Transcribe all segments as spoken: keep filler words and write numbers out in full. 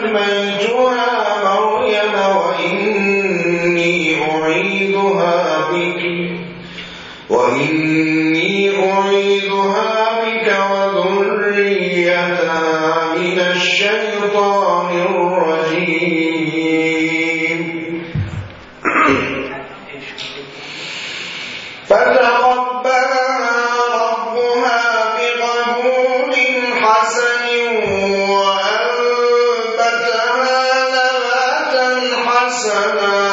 سميتها مريم وإني أعيدها بك وإني أعيدها بك وذريتها من الشيطان الرجيم فتقبلها ربها بقبول حسن وأنبتها نباتا حسنا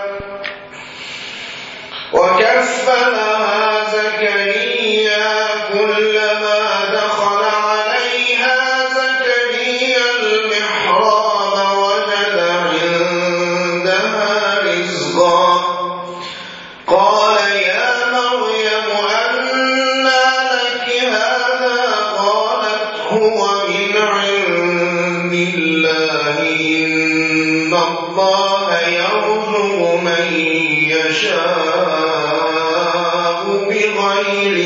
وكفلها زكريا كلما دخل عليها زكريا المحراب وجد عندها رزقا قال يا مريم أنى لك هذا قالت هو من عند الله إن الله يرزق من يشاء بغير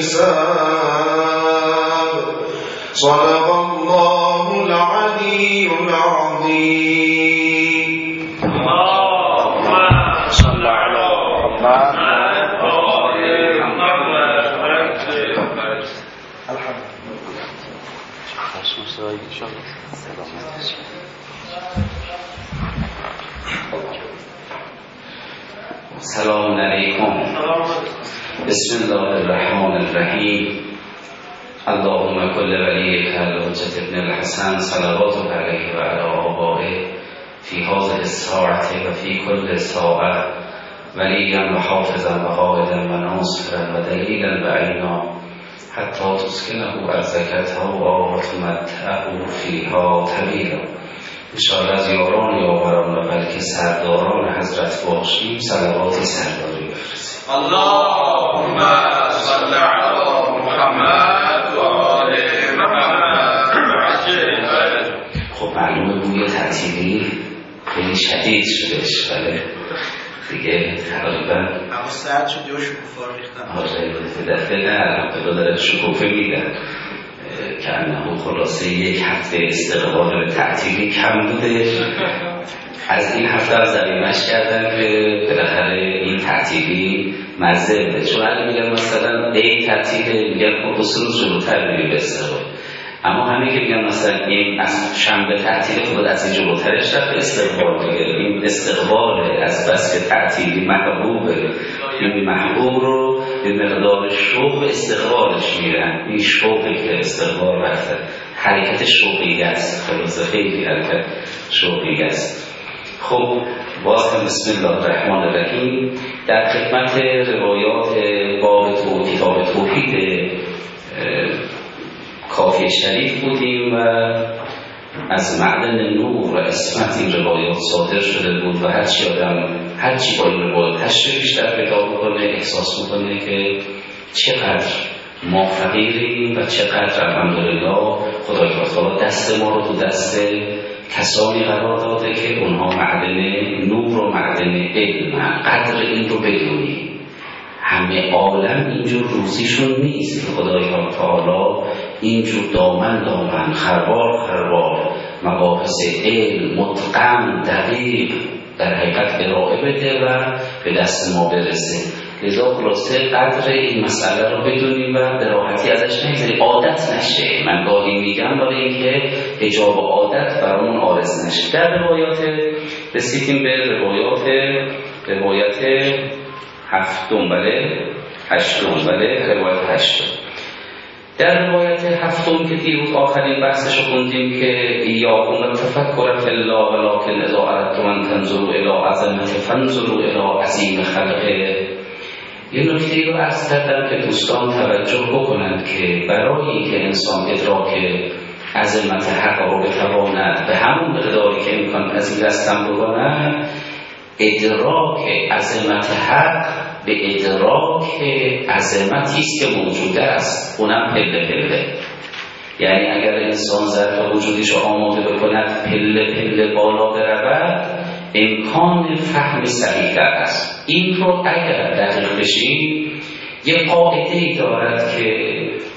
حساب صدق الله العلي العظيم. اللهم صل على محمد وآل محمد. الحمد السلام علیکم. بسم الله الرحمن الرحیم. اللهم كل وليك الحجة ابن الحسن صلواتك عليه وعلى آبائه في هذه الساعة وفي كل ساعة وليا وحافظا وقائدا وناصرا ودليلا بعينا حتى تسكنه أرزكته وتمتعه فيها طويلا. انشاءالله از یاران یاوران و بلکه سرداران حضرت باشیم صلواتی سرداری بفرستیم. اللهم صل علی محمد و آل محمد. خب معلومه بوی تعطیلی خیلی شدید شدهش، ولی دیگه تقریبا اما سرد شد یا شکوفا رو ریختن. آره دفعه نه الان داره شکوفه میدن که انه خلاصه یک هفته استقبال تعطیلی کم بوده. از این هفته از زمینش کردن که بالاخره این تعطیلی مزه بده، چون اگه میگن مثلا عید تعطیله میگن خب سه روز جلوتر بریم به استقبال، اما همه که میگن مثلا این از شنبه تعطیله خود از این جلوترش رفت استقبال دیگه. این استقبال از بس که تعطیلی محبوبه، این محبوب رو به مقدار شوق استقبالش میرن. این شوقی که استقبال رفته حرکت شوقی است، خلاصه خیلی حرکت شوقی است. خب باز هم بسم الله الرحمن الرحیم در خدمت روایات باب تو کتاب توحید کافی شریف بودیم و از معدن نور و اسمت این روایات صادر شده بود و هرچی آدم هرچی با این روایات تشریح بیشتر پیدا بکنه احساس میکنه که چقدر ما فقیریم و چقدر الحمدلله خدای تعالی دست ما رو تو دست کسانی قرار داده که اونها معدن نور و معدن علم. قدر این رو بدونی. همه عالم اینجور روزیشون نیست. خدای تعالی اینجور دامن دامن خربار خربار مباحث علم متقن دقیق در حقیقت ارائه بده و به دست ما برسه. لذا خلاصه قدر این مسئله رو بدونیم و به راحتی ازش نگذاریم، عادت نشه. من گاهی میگم برای اینکه حجاب عادت برامون عارض نشه. در روایات رسیدیم به روایات روایت هفتم بله هشتم بله روایت هشتم. در روایت هفتم که دیروز آخرین بحثش رو خوندیم که ایاکم تفکر فی الله ولکن اذا اردتم ان تنظروا الی عظمت فانظروا الی عظیم خلقه. یه نکته رو عرض کردم که دوستان توجه بکنند که برای اینکه انسان ادراک عظمت حق رو بتواند به همون مقداری که امکان پذیر است بکند، ادراک عظمت حق به ادراک عظمتی است که موجوده است، اونم پله پله. یعنی اگر انسان ظرف وجودیش رو آماده بکند پله پله بالا برود، امکان فهم صحیح تر است. این رو اگر دقیق بشیم، یه قاعده ای دارد که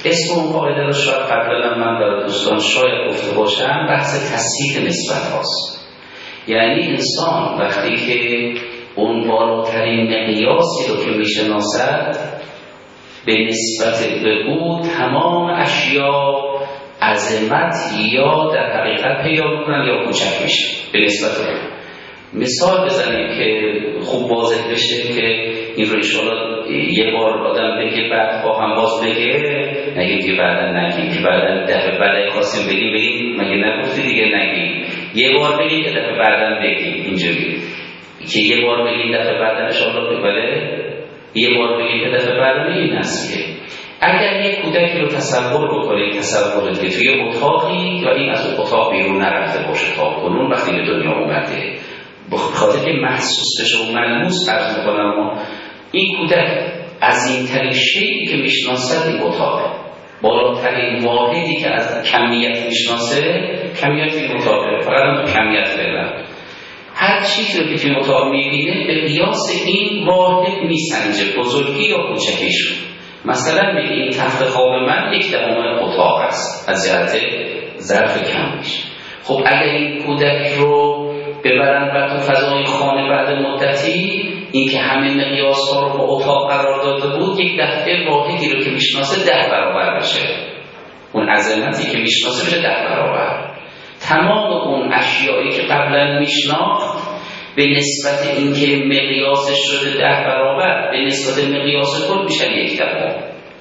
اسم اون قاعده رو شاید قبلا من برای دوستان شاید گفته باشم، بحث تصحیح نسبت هاست. یعنی انسان وقتی که اون بالاترین مقیاسی رو که میشناسد به نسبت به او تمام اشیا عظمت یا در حقیقت پیدا میکنن یا کوچک میشه به نسبت به. مثال بزنیم که خوب واضح بشه که این رو انشاءالله یه بار آدم بگه بعد با هم باز بگه، نگیم که بعدا نگیم که بعدا دفعه بعد خواستیم بگیم بگیم مگه نگفتی دیگه نگیم، یه بار بگیم که دفعه بعدا بگیم، اینجوری که یه بار بگیم دفعه بعدا انشاءالله بله یه بار بگیم که دفعه بعدا این هست که اگر یک کودکی رو تصور بکنید، تصور که توی اتاقی و این از اون اتاق بیرون نرفته باشه تا کنون وقتی به دنیا اومده، بخاطر که محسوس بشه و ملموس عرض میکنم ما این کودک عظیمترین شیئی که میشناسد این اتاقه، بالاترین واحدی که از کمیت میشناسه کمیت این اتاقه، فقط هم کمیت فعلا هر چیزی رو که توی اتاق میبینه به قیاس این واحد میسنجه بزرگی یا کوچکیش. مثلا میگه این تخت خواب من یک دهم اتاق است از جهت ظرف کمیش. خب اگر این کودک رو ببرن بر تو فضای خانه بعد مدتی، این که همه مقیاس ها رو با اتاق قرار داده بود یک دفعه واحدی رو که میشناسه ده برابر بشه، اون عظمتی که میشناسه بشه ده برابر. تمام اون اشیایی که قبلا میشناخت به نسبت اینکه مقیاسش شده ده برابر به نسبت مقیاس کل میشن یک دهم.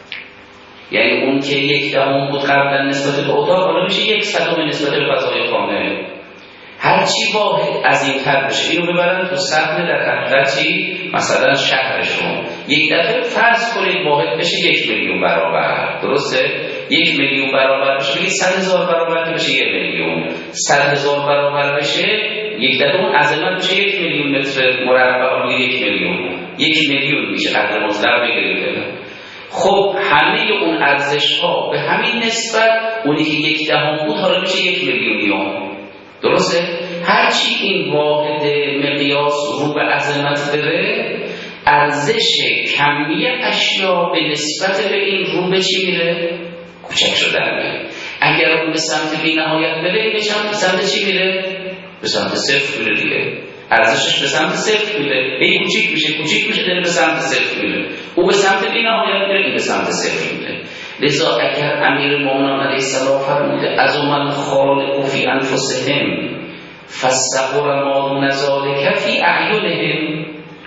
یعنی اون که یک دهم بود قبلا نسبت به اتاق حالا میشه یک صدم نسبت به فضای خانه. هرچی واحد عظیم‌تر بشه اینو ببرن تو صحنه در حقیقتی مثلا شهرشون، یک دفعه فرض کنید واحد بشه یک میلیون برابر، درسته؟ یک میلیون برابر بشه بگید صد هزار برابر که بشه یک میلیون، صد هزار برابر بشه یک دفعه اون عظمت بشه یک میلیون متر مربع، یک میلیون یک میلیون میشه قدر مطلق بگیرید. خب همه اون ارزش ها به همین نسبت اونی که یک دهم بود حالا میشه یک میلیونیوم، درسته؟ هرچی این واحد مقیاس رو به عظمت بره ارزش کمی اشیا به نسبت به این رو به چی میره؟ کوچک شدن میره. اگر اون به سمت بی نهایت بره به سمت چی میره؟ به سمت صفر میره دیگه. ارزشش به سمت صفر میره، هی کوچیک میشه کوچیک میشه داره به سمت صفر میره. او به سمت بی نهایت میره، این به سمت صفر میره. لذا اگر امیرالمومنین علیه السلام فرموده از من خالق فی انفسهم فاستغفر ما دون ذلک فی اعینهم،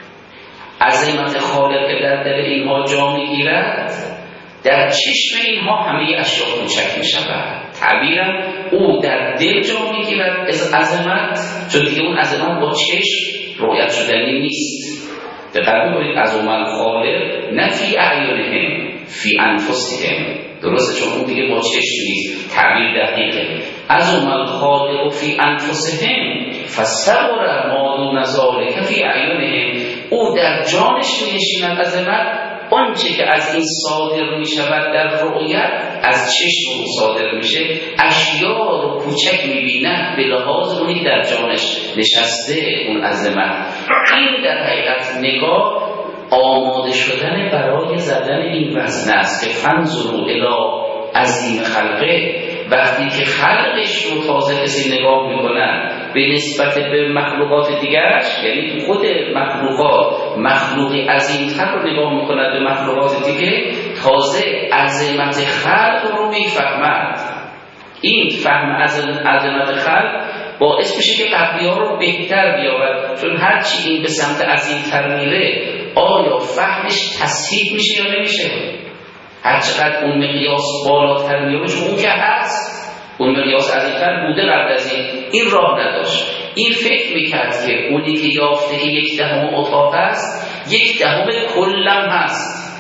عظمت خالق که در دل اینها جا میگیرد در چشم اینها همه اشیاء کوچک میشود. تعبیرم او در دل جا میگیرد از عظمت، چون دیگه اون عظمت با چشم رؤیت شدنی نیست. دقت کنید از من خالق نه فی اعینهم فی انفسهم، درسته؟ چون اون دیگه با چشم نیست، تعبیر دقیقه. از من خالق فی انفسهم فاستغفر ما دون ذلک فی اعینهم، او در جانش می‌نشیند عظمت، آنچه که از این صادر می شود در رؤیت از چشم او صادر میشه، اشیا رو کوچک می‌بیند به لحاظ اونی در جانش نشسته اون عظمت. این در حقیقت نگاه آماده شدن برای زدن این وزن است که فنظروا الی عظیم خلقه. وقتی که خلقش رو تازه کسی نگاه میکنن به نسبت به مخلوقات دیگرش، یعنی خود مخلوقات مخلوقی عظیم‌تر رو نگاه میکنن به مخلوقات دیگه، تازه عظمت خلق رو میفهمند. این فهم عظمت خلق باعث میشه که قبلی ها رو بهتر بیاورد، چون هرچی این به سمت عظیم‌تر میره آیا فهمش تصحیح میشه یا نمیشه؟ هرچقدر اون مقیاس بالاتر میره، چون اون که هست اون مقیاس عظیم‌تر بوده قبل از این، این راه نداشت. این فکر میکرد که اونی که یافته که یک دهم اتاق است یک دهم کلم هست،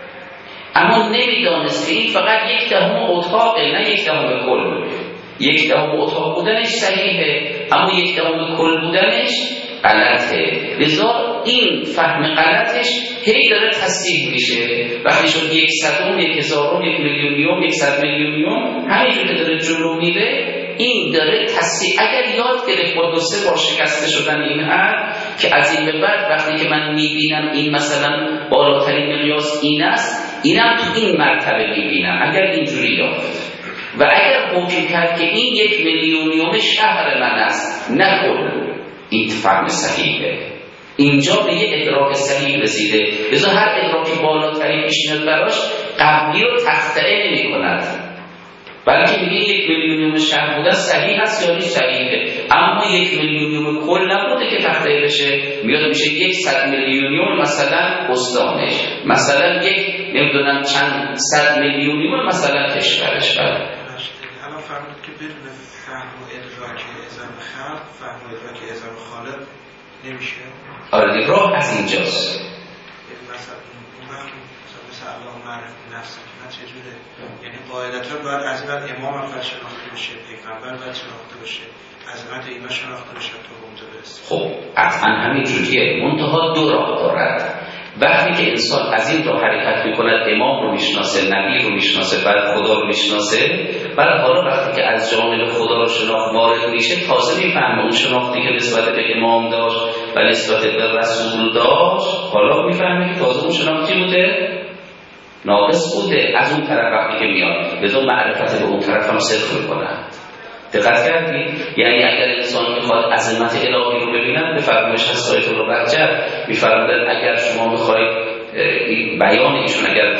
اما نمیدانست که این فقط یک دهم اتاقه نه یک دهم کل. یک دهم اتاق بودنش صحیحه اما یک دهم کل بودنش غلطه. لذا این فهم غلطش هی داره تصحیح میشه. وقتی شد یک صدم، یک هزارم، یک میلیونیوم، یک صد میلیونیوم، همینجور که داره جلو میره این داره تصحیح. اگر یاد گرفت با دو سه بار شکسته شدن این حرف که از این به بعد وقتی که من میبینم این مثلا بالاترین مقیاس این است، اینم تو این مرتبه میبینم اگر اینجوری یافت و اگر حکم کرد که این یک میلیونیوم شهر من است نه کل، این فهم صحیحه. اینجا به یه ادراک صحیح رسیده، لذا هر ادراکی بالاتری پیش میاد براش قبلی رو تخطئه نمی کند، بلکه میگه یک میلیونیوم شهر بوده صحیح هست یا نیست صحیحه، اما یک میلیونیوم کل نبوده که تخطئه بشه، میاد میشه یک صد میلیونیوم مثلا استانش، مثلا یک نمیدونم چند صد میلیونیوم مثلا کشورش. الان فرمود که بدون فهم و ادراک اعظم خلق فهم و ادراک اعظم خالق نمیشه. آره دیگه راه از اینجاست. مثلا مثلا الله معرف نفس که چجوره، یعنی قاعدتا باید از بعد امام اول شناخته بشه، پیغمبر باید شناخته بشه، عظمت اینا شناخته بشه تا اونجا برسه. خب قطعا همین جوریه، منتها دو راه دارد. وقتی که انسان از این راه حرکت میکند، امام رو میشناسه، نبی رو میشناسه، بعد خدا رو میشناسه، بعد حالا وقتی که از جانب خدا رو شناخت وارد میشه تازه میفهمه اون شناختی که نسبت به امام داشت و نسبت به رسول داشت، حالا میفهمه که تازه اون شناختی بوده ناقص بوده از اون طرف وقتی که میاد، لذا معرفت به اون طرف هم صرف میکنه. دقت کردید؟ یعنی اگر انسان میخواد عظمت الهی رو ببیند، به فرمایش هست آیت الله رجب میفرمودن اگر شما میخواید بیان ایشون اگر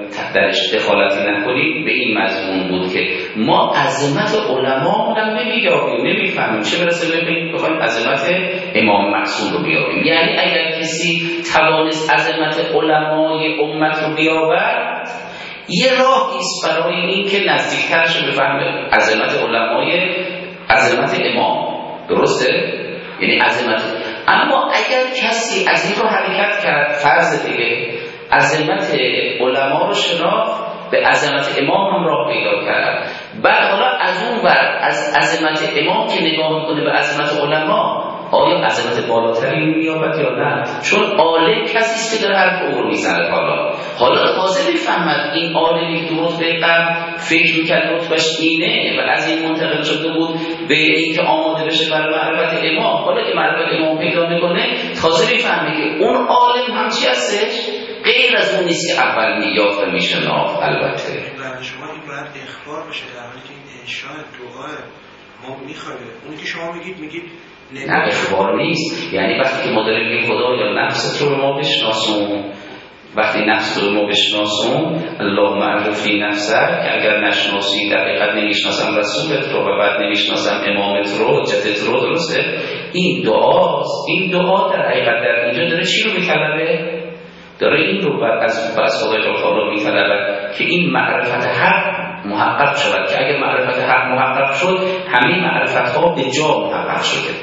درش دخالتی نکنید، به این مضمون بود که ما عظمت علما هم نمییابیم، نمیفهمیم، چه برسه ببینیم بخوایم عظمت امام معصوم رو بیابیم. یعنی اگر کسی توانست عظمت علمای امت رو بیابد، یه راهی است برای این که نزدیکتر شه به فهم عظمت علمای عظمت امام. درسته؟ یعنی عظمت. اما اگر کسی از این رو حرکت کرد، فرض دیگه عظمت علما رو شناخت، به عظمت امام هم راه پیدا کرد، بعد حالا از اون ور از عظمت امام که نگاه میکنه به عظمت علما، آیا عظمت بالاتری مییابد یا نه؟ چون عالم کسی است که داره حرف او رو میزنه. حالا حالا تازه میفهمد این عالمی که درست به قبل فکر میکرد رتبه‌اش اینه و از این منتقل شده بود به اینکه آماده بشه برای معرفت امام، حالا که معرفت امام پیدا میکنه تازه میفهمه که اون عالم هم چی هستش؟ غیر از اون نیست که اول مییافت و میشناخت. البته برای شما این باید اخبار بشه، در حالی که این انشاء دعای ما میخواد. اون که شما میگید میگید نه اخبار نیست، یعنی وقتی که ما داریم میگیم خدا یا نفست رو به ما بشناسون، وقتی نفس رو ما بشناسون الله معرفی نفسه که اگر نشناسی در حقیقت نمیشناسم رسولت رو و بعد نمیشناسم امامت رو حجتت رو. درسته؟ این دعاست. این دعا در حقیقت در اینجا داره چی رو میطلبه؟ داره این رو بعد از از خدای تعالی میطلبه که این معرفت حق محقق شود، که اگر معرفت حق محقق شد همین معرفت ها به جا محقق شده.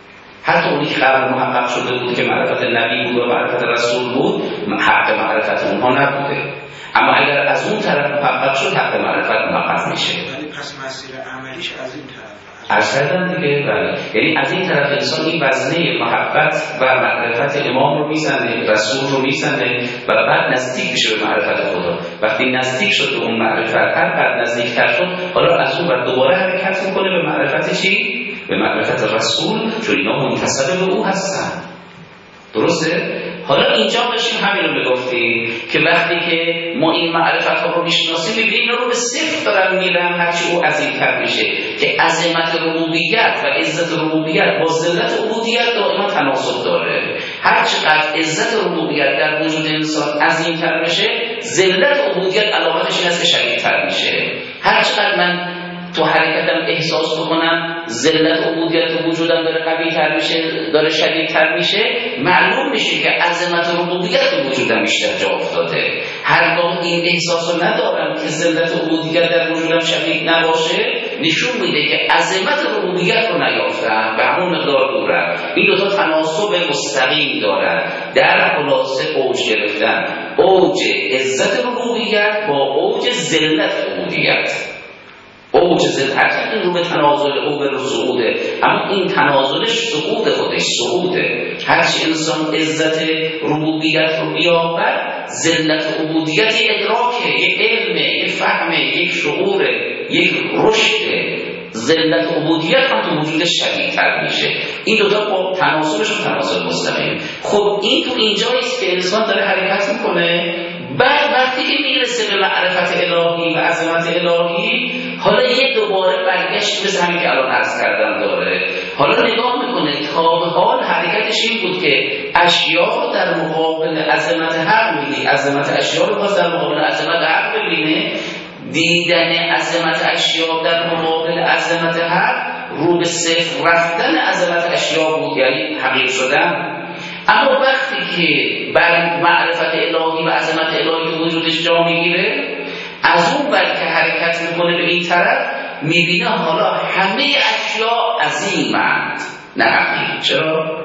حتی اونی که قبل محقق شده بود که معرفت نبی بود و معرفت رسول بود، حق معرفت اونها نبوده، اما اگر از اون طرف محقق شد حق معرفت محقق میشه. ولی پس مسیر عملیش از این طرف از کردن دیگه. بله، یعنی از این طرف انسان این وزنه محبت و معرفت امام رو میزنه، رسول رو میزنه و بعد نزدیک میشه به معرفت خدا. وقتی نزدیک شد به اون معرفت، هر بعد نزدیکتر شد، حالا از اون بعد دوباره حرکت میکنه به معرفت چی؟ به معرفت رسول، چون اینا منتسب به او هستن. درسته؟ حالا اینجا بشیم همین رو بگفتیم که وقتی که ما این معرفت ها رو میشناسیم، میبینیم اینا رو به صفر دارن میرن، هرچی او عظیم‌تر میشه که عظمت ربوبیت و عزت ربوبیت با ذلت عبودیت دائما تناسب داره. هر چقدر عزت ربوبیت در وجود انسان عظیم‌تر میشه، ذلت عبودیت علامتش این است که شدیدتر میشه. هر چقدر من تو حرکتم احساس بکنم ذلت عبودیت تو وجودم داره قوی‌تر میشه، داره شدیدتر میشه، معلوم میشه که عظمت ربوبیت تو وجودم بیشتر جا افتاده. هرگاه این احساس رو ندارم که ذلت عبودیت در وجودم شدید نباشه، نشون میده که عظمت ربوبیت رو نیافتم، به همون مقدار دورم. این دو تا تناسب مستقیم دارن. در خلاصه اوج گرفتن اوج عزت ربوبیت با اوج ذلت عبودیت. اوج ذلت این رو به تنازل او به صعوده، اما این تنازلش صعود خودش صعوده. هرچی انسان عزت ربوبیت رو بیابد، ذلت عبودیت یک ادراکه، یک علمه، یک فهمه، یک شعوره، یک رشده. ذلت عبودیت هم تو وجودش شدیدتر میشه. این دوتا با تناسبش و تناسب مستقیم. خب این تو اینجاییست که انسان داره حرکت میکنه بعد وقتی که میرسه به معرفت الهی و عظمت الهی، حالا یه دوباره برگشت مثل همین که الان عرض کردم داره. حالا نگاه میکنه تا به حال حرکتش این بود که اشیا در مقابل عظمت حق میدی، عظمت اشیا رو باز در مقابل عظمت حق ببینه. دیدن عظمت اشیا در مقابل عظمت حق رو به صفر رفتن عظمت اشیا بود، یعنی حقیق شدن. اما وقتی که بر معرفت الهی و عظمت الهی وجودش جا میگیره، از اون بر که حرکت میکنه به این طرف، میبینه حالا همه اشیا عظیمند نه حقیق. چرا؟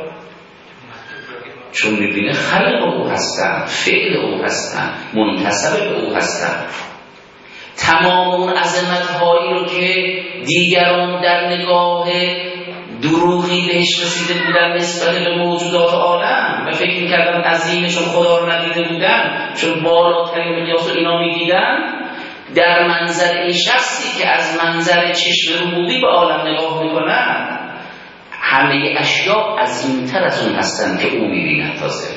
چون میبینه خلق او هستن، فعل او هستن، منتسب به او هستن. تمام اون عظمت هایی رو که دیگران در نگاه دروغی بهش رسیده بودن نسبت به موجودات عالم و فکر میکردن عظیمه چون خدا رو ندیده بودن، چون بالاترین مقیاس رو اینا میدیدن، در منظر این شخصی که از منظر چشم ربودی به عالم نگاه میکنن، همه اشیا عظیمتر از اون هستن که او میبینه. تازه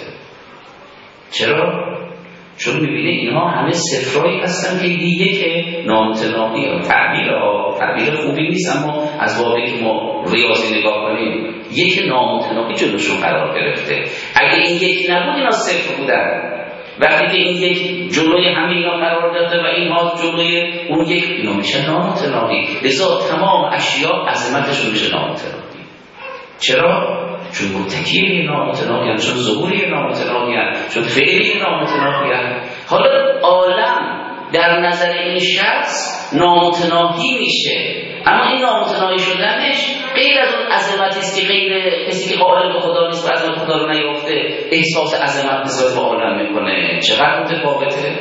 چرا؟ چون میبینه اینها همه صفرایی هستن که دیگه که نامتناهی و تعبیر ها تعبیر خوبی نیست، اما از بابی که ما ریاضی نگاه کنیم یک نامتناهی جلوشون قرار گرفته. اگه این یکی نبود اینا صفر بودن، وقتی که این یک جلوی همه اینا قرار داده و اینها جلوی اون یک، اینا میشه نامتناهی. لذا تمام اشیا عظمتشون میشه نامتناهی. چرا؟ چون مرتکب نامتناهی هستند، چون ظهوری نامتناهی هستند، چون فعلی نامتناهی هستند. حالا عالم در نظر این شخص نامتناهی میشه، اما این نامتناهی شدنش غیر از اون عظمتی است که غیر کسی که قائل به خدا نیست و عظمت خدا رو نیافته احساس عظمت نسبت به عالم میکنه. چقدر متفاوته.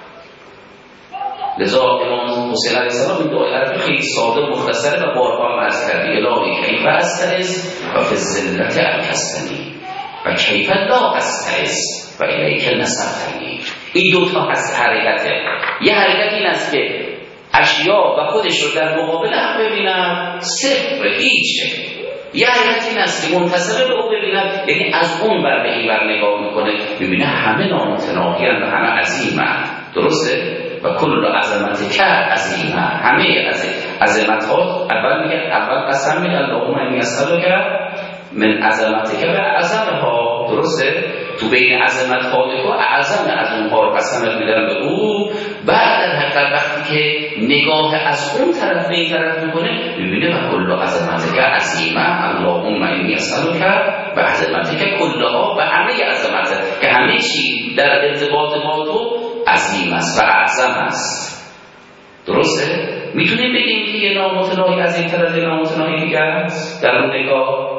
لذا امام حسین علیه السلام این دعای عرفی خیلی ساده و مختصره و بارها هم عرض کردی: الهی کیف استعز و فی الذلت اکستنی و کیف لا استعز و الیک نصرتنی. این دوتا هست حرکته. یه حرکت این است که اشیا و خودش رو در مقابل حق ببینن، صفر هیچه. یه حرکت این است که منتسب به او ببینن، یعنی از اون بر به این بر نگاه میکنه، ببینه همه نامتناهی و همه عظیمند. درسته؟ و کل عظمت که عظیمه، همه عظمت ها. اول میگه اول قسم میگه اللهم انی اسالک من عظمتک و اعظمها. درسته؟ تو بین عظمت ها و اعظم از اونها رو قسم میدن به او. بعد در حقیقت وقتی که نگاه از اون طرف به این طرف میکنه، میبینه و کل عظمتک عظیمه اللهم انی اسالک و عظمتک کلها، و همه عظمت که همه چی در ارتباط با تو عظیم است و اعظم است. درسته؟ میتونیم بگیم که یه نامتناهی عظیم‌تر از یه نامتناهی دیگه است در اون نگاه،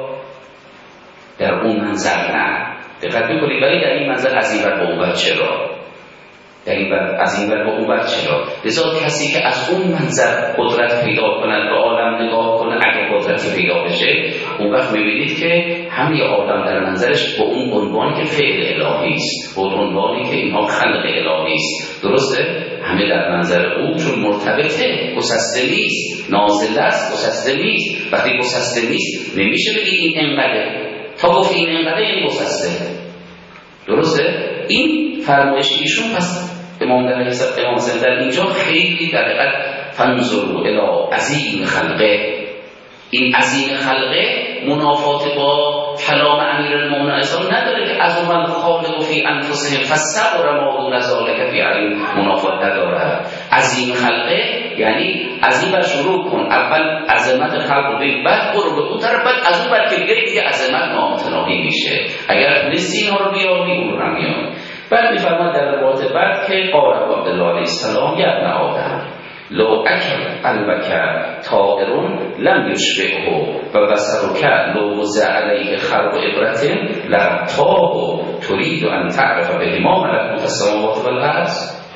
در اون منظر نه. دقت میکنید. ولی در این منظر عظیم‌تر با اون چرا؟ در این عظیم‌تر با اون چرا؟ لذا کسی که از اون منظر قدرت پیدا کند، به عالم نگاه کنه، اگه قدرتی پیدا بشه، اون وقت میبینید که همه عالم در منظرش با اون عنوانی که فعل الهی است، با اون عنوانی که اینها خلق الهی است. درسته؟ همه در منظر او، چون مرتبطه، گسسته نیست، نازل است، گسسته نیست. وقتی گسسته نیست نمیشه بگید این انقدر، تا گفت این انقدر این گسسته. درسته؟ این فرمایش ایشون پس امام در امام در اینجا خیلی در حقیقت فنظروا الی عظیم خلقه. این عظیم خلقه منافات با کلام امیرالمومنین اصلا نداره که از اون خالق فی انفسهم فالصبر ما دون ذلک فی علم، منافات نداره. عظیم خلقه یعنی عظیم بر شروع کن، اول عظمت خلق رو ببین، بعد برو به اون طرف، بعد از اون بعد که بگیری دیگه عظمت نامتناهی میشه. اگر تونستی اینها رو بیاری اون رو میاد. بعد میفرماد در روایت بعد که قال عبدالله علیه السلام یا ابن آدم لو اکل قلبک طائر لم یشبهه و بصرک لو وضع علیه خرق عبرت لرتاه ترید ان تعرف به ما ملکوت السماوات والارض.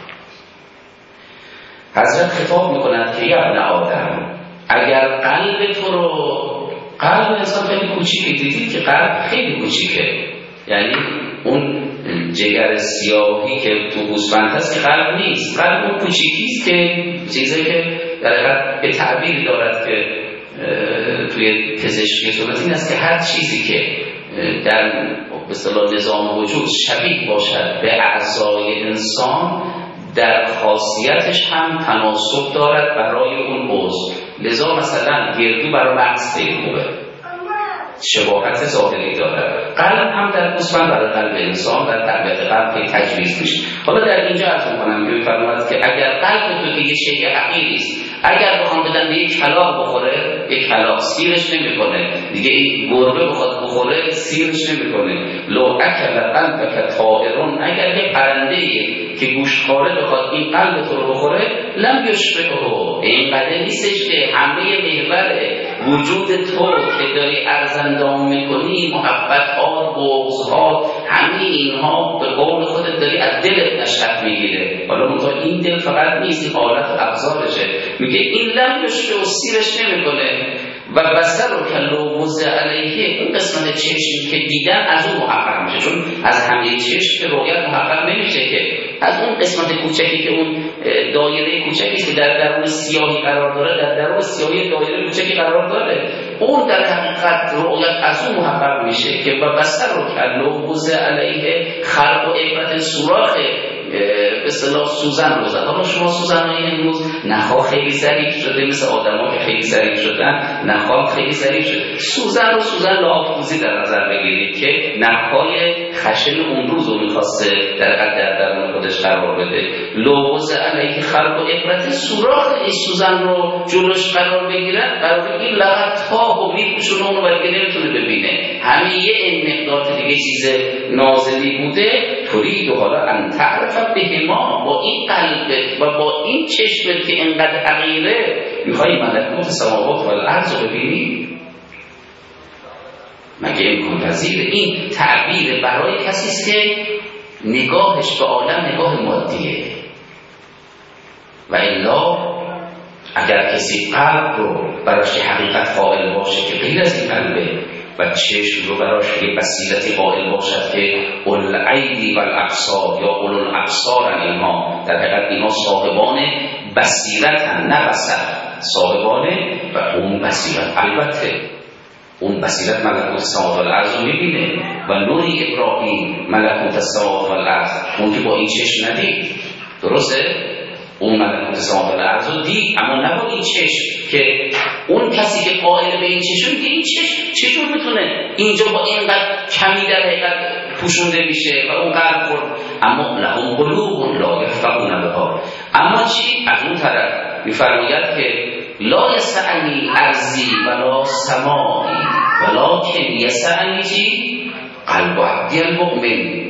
حضرت خطاب میکند که یا ابن آدم، اگر قلب تو رو، قلب انسان خیلی کوچیکه، دیدید که قلب خیلی کوچیکه، یعنی اون جگر سیاهی که تو گوسفند هست که قلب نیست، قلب اون کوچیکیست که چیزی که در حقیقت به تعبیر دارد که توی پزشکی صورت این است که هر چیزی که در به اصطلاح نظام وجود شبیه باشد به اعضای انسان، در خاصیتش هم تناسب دارد برای اون عضو. لذا مثلا گردو برای مغز خیلی خوبه، شباهت ظاهری داره. قلب هم در گوسفند برای قلب انسان در تربیت قلب خیلی تجویز میشه. حالا در اینجا عرض می‌کنم که می‌فرماید که اگر قلب تو که یه شیء حقیقی است، اگر بخوام بدن به یک کلاغ بخوره، یک کلاغ سیرش نمی‌کنه، دیگه این گربه بخواد بخوره سیرش نمی‌کنه. لو اکل قلبک طائرون، اگر یه پرنده‌ای که گوشتخواره بخواد این قلب تو رو بخوره، لم یشبهه، اینقدر نیستش که همه محور وجود تو که داری ارزندام میکنی، محبت‌ها، بغض‌ها، همه اینها به قول خودت داری از دلت نشأت میگیره. حالا منتها این دل فقط نیست، این حالت و ابزارشه. میگه این لم یشبهه، سیرش نمیکنه. و بصر و کلو وضع علیه، اون قسمت چشم که دیدن از اون محقق میشه، چون از همه چشم که رؤیت محقق نمیشه، که از اون قسمت کوچکی که اون دایره کوچکی که در درون سیاهی قرار داره، در درون سیاهی دایره کوچکی قرار داره، اون در حقیقت رؤیت از اون محقق میشه. که و بصر و کلو وضع علیه، خلق و عبرت سوراخ به اصطلاح سوزن رو زد. حالا شما سوزن‌های امروز نخا خیلی ظریف شده، مثل آدم‌ها که خیلی ظریف شدن، نخا خیلی ظریف شده. سوزن رو سوزن لافوزی در نظر بگیرید که نخای خشن اون روز رو می‌خواسته در قدر درون خودش قرار بده. لوز علیه خلق و عبرت سوراخ این سوزن رو جلوش قرار بگیرن، قرار این لغت‌ها و میپوشونه اونو برگه نمیتونه ببینه. همین یه این مقدار دیگه چیز نازلی بوده، ترید و حالا ان تعرف بهما، با این قلبت و با این چشمت که اینقدر حقیره میخوایی ملکوت سماوات و الارض رو ببینی؟ مگه امکان پذیره؟ این تعبیر برای کسی است که نگاهش به عالم نگاه مادیه. و الا اگر کسی قلب رو براش حقیقت قائل باشه که غیر از این قلبه، و چشم رو براش یه بصیرتی قائل باشد که اول العیدی و الابصار، یا اول الابصار اینها در حقیقت اینها صاحبان بصیرتن، نه بصر، صاحبان و اون بصیرت. البته اون بصیرت ملکوت السماوات و الارض رو میبینه. و نوری ابراهیم ملکوت السماوات و الارض، اون که با این چشم ندید، درسته؟ اون ملکوت السماوات و الارض رو دید، اما نه با این چشم. که اون کسی که قائل به این چشم، میگه این چشم چجور میتونه اینجا با اینقدر کمی در حقیقت پوشونده میشه و اون قلب خورد. اما لهم قلوب لا یفقهون بها. اما چی؟ از اون طرف میفرماید که لا یسعنی ارضی ولا سمایی ولکن یسعنی چی؟ قلب عبدی المؤمن،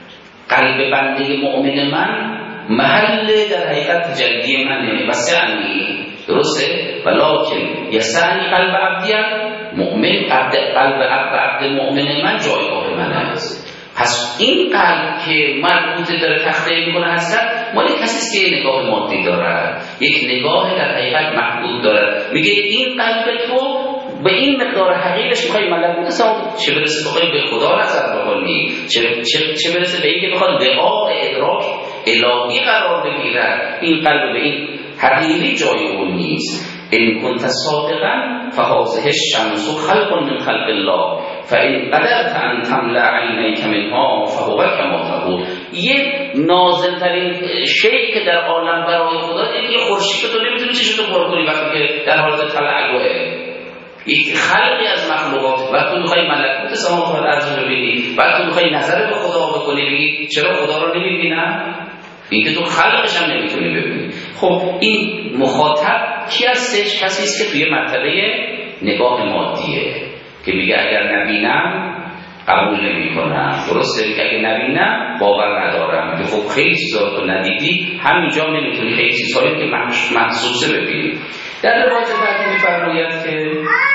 قلب بنده مؤمن من محل در حقیقت تجلی منه. و سعنی، درسته؟ ولکن یسعنی قلب عبدی مؤمن، قلب قلب عبد مؤمن من جایگاه من است. پس این قلب که مربوطه داره تخلیه میکنه حضرت، مال کسی است که نگاه مادی داره، یک نگاه در حقیقت محدود داره. میگه این قلب تو به این مقدار حقیقش میخوای ملکوت سماوات، چه برسه بخوای به خدا نظر بکنی، چه چه چه برسه به اینکه بخواد لقاء ادراک الهی قرار بگیره. این قلب به این حقیقی جای اون نیست. این کنت صادقا فهذه الشمس خلق من خلق الله فان قدرت ان تملا عینیک منها فهو کما تقول. یه نازل ترین شیء که در عالم برای خدا، این یه خورشید تو نمیتونی چشتو پر کنی وقتی که در حالت تلعلوه. یک خلقی از مخلوقات، وقتی میخوای ملکوت سماوات و الارض رو ببینی، وقتی میخوای نظر به خدا بکنی، بگی چرا خدا رو نمیبینم؟ این که تو خلقش هم نمیتونی ببینی. خب این مخاطب کی هستش؟ کسی است که توی مرتبه نگاه مادیه، که میگه اگر نبینم قبول نمی کنم. درسته که اگر نبینم باور ندارم. که خب خیلی چیزا رو ندیدی، همینجا نمیتونی خیلی چیزهایی که محسوسه ببینی. در روایت بعدی میفرماید که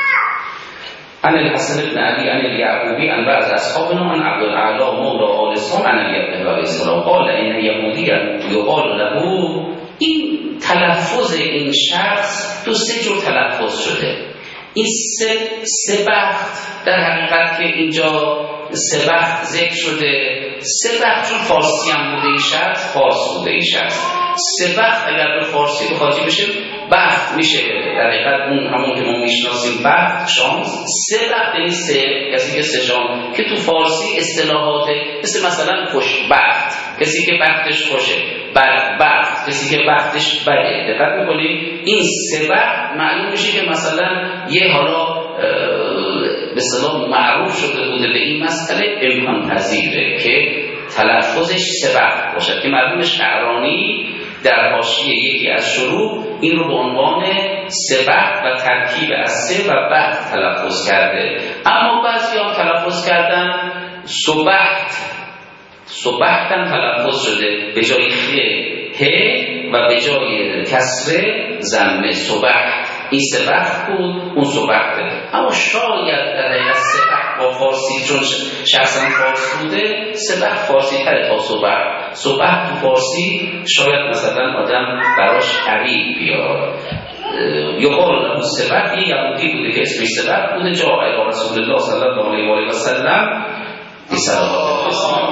عن الحسن بن علی عن الیعقوبی عن بعض اصحابنا عن عبد الاعلی مولى آل سام عن علی بن ابی طالب قال ان یهودیا یقال له. این تلفظ این شخص دو سه جور تلفظ شده. این سه سه بخت در حقیقت که اینجا سه بخت ذکر شده، سه بخت چون فارسی هم بوده این شخص، فارس بوده این شخص. سه بخت اگر به فارسی بخاطی بشه بخت میشه در حقیقت اون همون که ما میشناسیم بخت، شانس. سبق یعنی سه، کسی که سه‌شام، که تو فارسی اصطلاحات مثل مثلا خوشبخت، کسی که بختش خوشه، بدبخت، کسی که بختش بده. دقت می‌کنید این سبق معلوم میشه که مثلا یه حالا به اصطلاح معروف شده بوده به این مسئله امکان پذیره که تلفظش سبق باشد، که مرحوم شعرانی در حاشیه یکی از شروع این رو به عنوان سبق و ترکیب از سه و بخت تلفظ کرده. اما بعضی هم تلفظ کردن صبحت، صبحتن تلفظ شده به جای خ ه و به جای کسره ضمه صبحت. این سبق بود، اون صبحته. اما شاید در حقیقت سبق با فارسی، چون شخصا فارس بوده، سبق فارسی تره تا صبح. صبح تو فارسی شاید مثلا آدم براش غریب بیاد. یقال له سبق، یه یهودی بوده که اسمش سبق بوده، جا الی رسول الله صلی الله علیه و سلم بی صلوات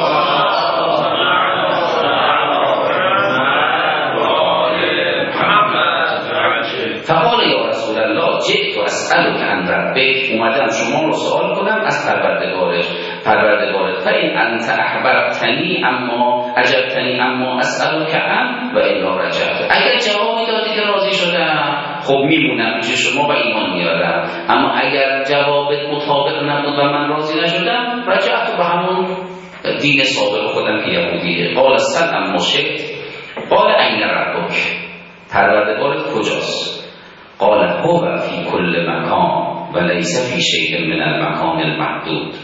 فقال یا رسول الله جئت اسألک عن ربک، اومدم شما رو سوال کنم از پروردگارش پروردگارت فإن انت احببتنی اما عجبتنی اما اسألک عن و الا رجعت. اگر جوابی دادی که راضی شدم خب میمونم پیش شما و ایمان میارم، اما اگر جوابت مطابق نبود و من راضی نشدم رجعت به همون دین سابق خودم که یهودیه. قال سلم مشک قال این ربک، پروردگارت کجاست؟ قال هو فی کل مکان و لیس فی شیء من المکان المحدود.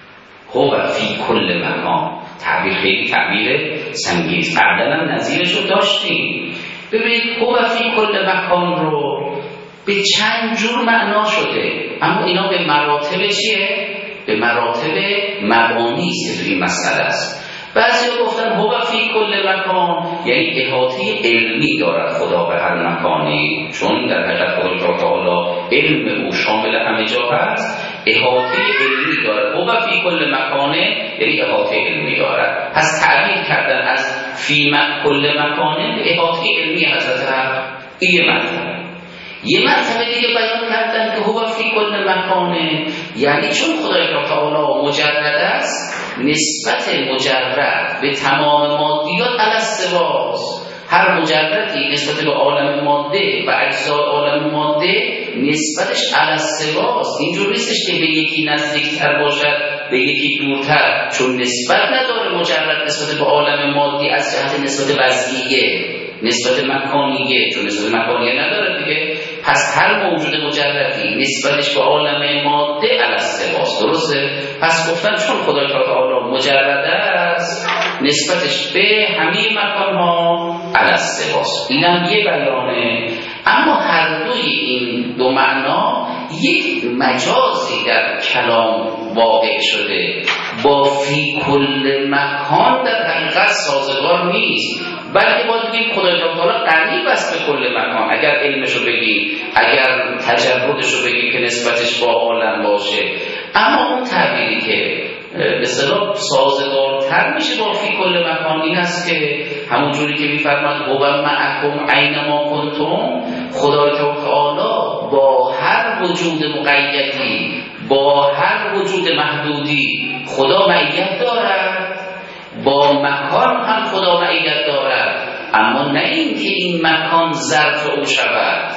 هو فی کل مکان، تعبیر خیلی تعبیر سنگین. قبلا نظیرش رو داشتیم. ببینید هو فی کل مکان رو به چند جور معنا شده، اما اینا به مراتب چیه؟ به مراتب مبانی است که تو این مسئله است. بعضی ها گفتن هو فی کل مکان یعنی احاطه علمی دارد خدا به هر مکانی، چون در حقیقت خدا تعالی علم او شامل همه جا هست، احاطه علمی دارد. هو فی کل مکانه یعنی احاطه علمی دارد. پس تعبیر کردن از فی کل مکانه به احاطه علمی حضرت حق این مطلب. یه مرتبه دیگه بیان کردن که هو فی کل مکانه یعنی چون خدای تعالی مجرد است، نسبت مجرد به تمام مادیات علی السواس. هر مجردی نسبت به عالم ماده و اجزای عالم ماده نسبتش علی السواس. اینجور نیستش که به یکی نزدیکتر باشد به یکی دورتر، چون نسبت نداره مجرد نسبت به عالم مادی از جهت نسبت وضعیه، نسبت مکانیه، چون نسبت مکانیه نداره دیگه. پس هر موجود مجردی نسبتش به عالم ماده علی السواس. درسته؟ پس گفتن چون خدای تعالی مجرد است، نسبتش به همه مکانها علی السواس. اینم یه بیانه. اما هر دوی این دو معنا یک مجازی در کلام واقع شده، با فی کل مکان در حقیقت سازگار نیست، بلکه باید بگیم خدای تعالی قریب است به کل مکان. اگر علمشو بگیم، اگر تجردشو بگیم که نسبتش با عالم باشه. اما اون تعبیری که به اصطلاح سازگارتر میشه با فی کل مکان این است که همون جوری که میفرماد هو معکم اینما کنتم، خدای تعالی با هر وجود مقیدی، با هر وجود محدودی خدا معیت دارد، با مکان هم خدا معیت دارد، اما نه این که این مکان ظرف او شود،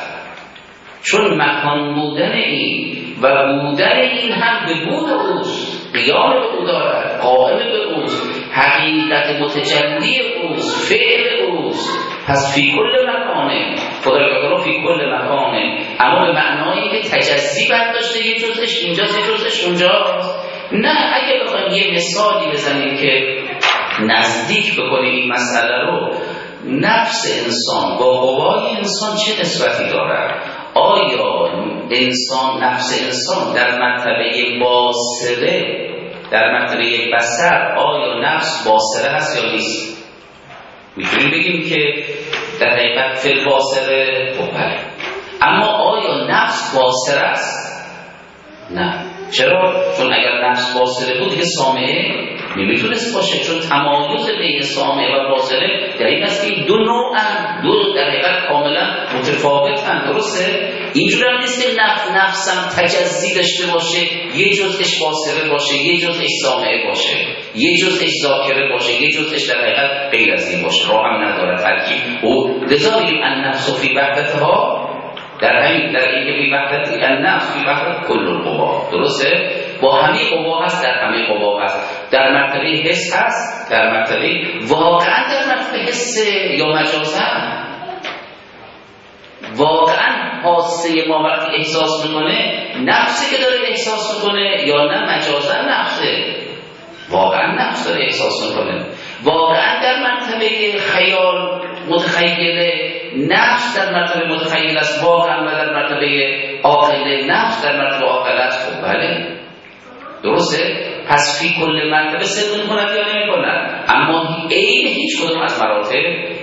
چون مکان بودن این و بودن این هم به بود اوست، قیام به او دارد، قائم به اوست، حقیقت متجلی اوست، فعل اوست. پس فی کل مکانه، خدای تعالی فی کل مکانه، اما به معنایی که تجزی برداشته، یه جزش اینجاست یه جزش اونجاست. نه، اگه بخوایم یه مثالی بزنیم که نزدیک بکنیم این مسئله رو، نفس انسان با قوای انسان چه نسبتی دارد؟ آیا انسان، نفس انسان در مرتبه باصره، در مرتبه بصر، آیا نفس باصره هست یا نیست؟ میتونیم بگیم که در حقیقت فی باصره، خب بله. اما آیا نفس باصره است؟ نه. چرا؟ چون اگر نفس باصره بود دیگه سامعه نمیتونست باشه، چون تمایز بین سامعه و باصره در این است که دو نوع هم دو در حقیقت کاملا متفاوتن. درسته؟ اینجور هم نیست که نفس نفسم تجزی داشته باشه، یه جزءش باصره باشه، یه جزءش سامعه باشه، یه جزءش ذاکره باشه، یه جزءش در حقیقت غیر از این باشه. راه هم نداره ترکیب. او لذا میگیم النفس فی وحدتها، در همین در این که بی وحدت النفس بی وحدت کل القوا. درسته؟ با همه قوا هست، در همه قوا هست، در مرتبه حس هست، در مرتبه واقعا در مرتبه حس یا مجازا. واقعا حاسه ما وقتی احساس میکنه نفسی که داره احساس میکنه یا نه مجازا نفسه؟ واقعا نفس داره احساس میکنه. واقعا در مرتبه خیال متخیله نفس در مرتبه متخیل است، واقعا و در مرتبه عاقله نفس در مرتبه عاقل است. خب بله درسته؟ پس فی کل مرتبه صدق می‌کند یا نمی‌کند، اما عین هیچ کدوم از مراتب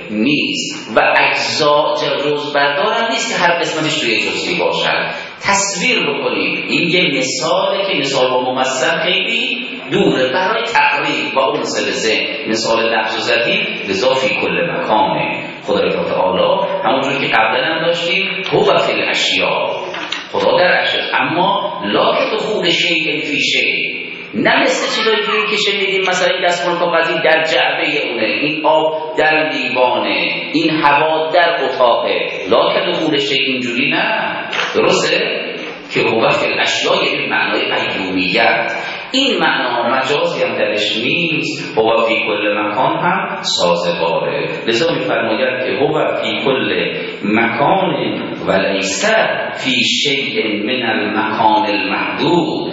نیست و اجزا جز بردار هم نیست که هر قسمتش توی جزئی باشد. تصویر بکنید، این یه مثاله که مثال با ممثل خیلی دوره برای تقریب با اون سر ذهن. مثال لفظ زدی لذا فی کل مکانه. خدای تعالی همونجور که قبلا هم داشتیم هو فی الاشیاء، خدا در اشیاء، اما لا که دخول شیء فی شیء، نه مثل چیزایی که شنیدیم مثلا این دستمال کاغذی در جعبه اونه، این آب در لیوانه، این هوا در اتاقه، لا که دخول شیء اینجوری نه. درسته؟ که هو فی الاشیاء یعنی معنای قیومیت. این معنا مجازی هم درش نیست، هو فی کل مکان هم سازگاره. لذا می‌فرماید که هو فی کل مکان و لیس فی شیء من المکان المحدود.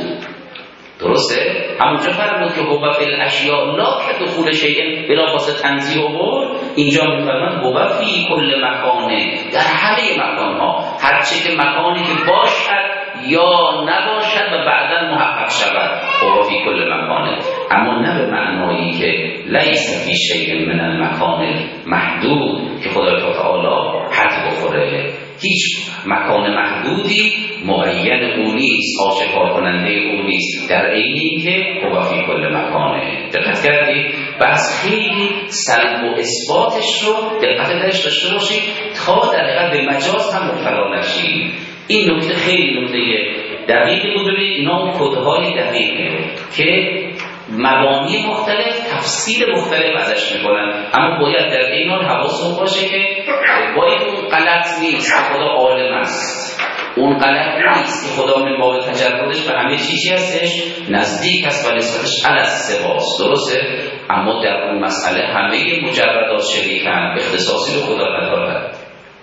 درسته؟ همونجا فرمود که هو فی الاشیاء لا که دخول شیء بلا واسه تنزیه آورد، اینجا می‌فرماید هو فی کل مکانه، در همه مکان‌ها، هر چه که مکانی که باشد یا نباشد و بعدا محقق شود هو فی کل مکانه، اما نه به معنایی که لیس فی شیء من المکان محدود که خدای تعالی حد بخوره. هیچ مکان محدودی معین او نیست، آشکار کننده او نیست، در عینی که هو فی کل مکانه. دقت کردید؟ بس خیلی سلب و اثباتش رو دقت درش داشته باشید تا در حقیقت به مجاز هم مبتلا نشید. این نکته خیلی نکته دقیقی بود. ببینید اینا اون کدهای دقیقه که مبانی مختلف تفسیر مختلف ازش میکنن، اما باید در این حال حواستون باشه که باید اون غلط نیست که خدا عالم است، اون غلط نیست که خدا من باب تجردش به همه چیزی هستش نزدیک است و نسبتش علی السواست. درسته؟ اما در اون مسئله همه مجردات شریکن، اختصاصی به خدا ندارد.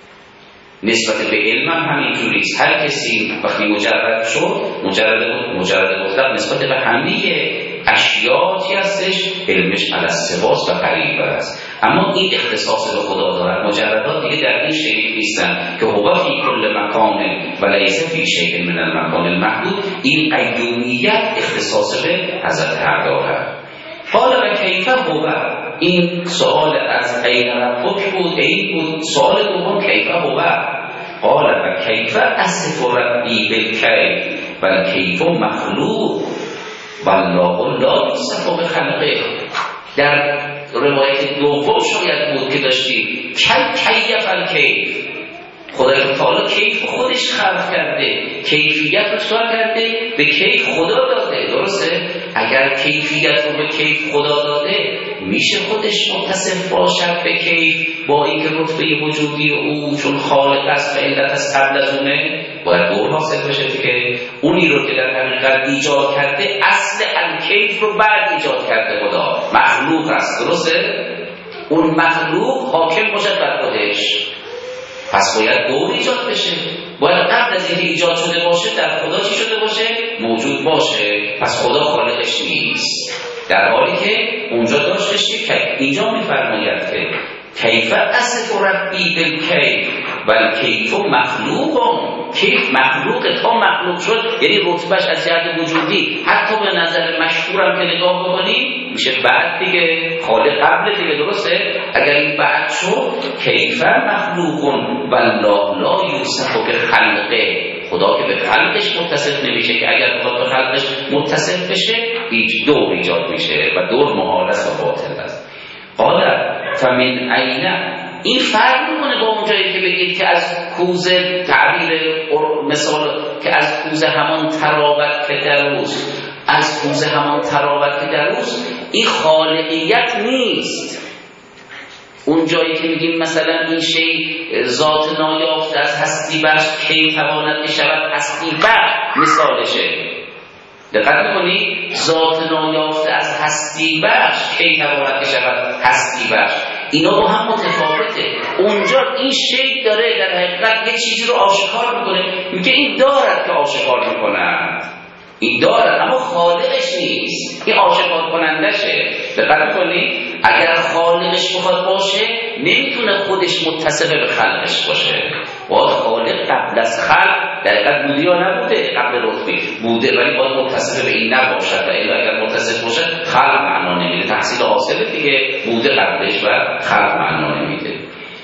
نسبت به علم هم همینجوریست، هر کسی وقتی مجرد شد مجرد مجرد مطلق نسبت به همه اشیاءی هستش علمش علی السواست و قریب است، اما این اختصاص به خدا دارد. مجردات دیگه در این شریک نیستن که هو فی کل مکان و لیس فی شیء من المکان المحدود. این قیومیت اختصاص به حضرت حق دارد. قال و کیف هو، این سوال از این ربک بود، این بود. سوال دوم کیف هو، قال و کیف اصف ربی بالکیف بل کیف مخلوق والله لا یوصف بخلقه. در روایت دوم شاید بود که داشتیم کیف الکیف، خدای تعالی کیف خودش خلق کرده، کیفیت رو سوال کرده به کیف خدا داده. درسته؟ اگر کیفیت رو به کیف خدا داده میشه خودش متصف باشد به کیف با اینکه رتبه وجودی او چون خالق است و علت از قبل از اونه باید دور حاصل بشه که اونی رو که در حقیقت ایجاد کرده اصل الکیف رو بعد ایجاد کرده خدا، مخلوق است. درسته؟ اون مخلوق حاکم باشد بر خودش، پس باید دور ایجاد بشه، باید قبل از اینکه ایجاد شده باشه در خدا چی شده باشه؟ موجود باشه. پس خدا خالقش نیست، در حالی که اونجا داشتش که اینجا میفرماید که کیف اصف ربی بالکیف بل کیف مخلوق، کیف مخلوق تا مخلوق شد، یعنی رتبهش از جهت وجودی حتی به نظر مشهورم که نگاه بکنیم میشه بعد دیگه، خالق قبل دیگه. درسته؟ اگر این بعد شد کیف مخلوق والله لا یوصف بخلقه، خدا که به خلقش متصف نمیشه، که اگر بخواد به خلقش متصف بشه هیچ دور ایجاد میشه و دور محال است و باطل است. قال فمن عین، این فرق میکنه با اونجایی که بگید که از کوزه، تعبیر مثال که از کوزه همان تراوت که در اوست، از کوزه همان تراوت که در اوست، این خالقیت نیست. اون جایی که میگیم مثلا این شی ذات نایافته از هستی بخش کی تواند بشود هستی بخش، مثالشه. دقت میکنی؟ ذات نایافته از هستی بخش کی تواند بشود هستی بخش، اینا با هم متفاوته. اونجا این شی داره در حقیقت یه چیزی رو آشکار میکنه، میگه این دارد که آشکار میکنه، این دارد اما خالقش نیست، این آشکار کنندشه. دقت کنی؟ اگر خالقش بخواد باشه نمیتونه خودش متصف به خلقش باشه، باید خالق قبل از خلق در حقیقت بوده یا نبوده، قبل رتبه بوده ولی باید متصف به این نباشد، و الا اگر متصف باشه خلق معنا نمیده، تحصیل حاصله دیگه، بوده قبلش و خلق معنا نمیده.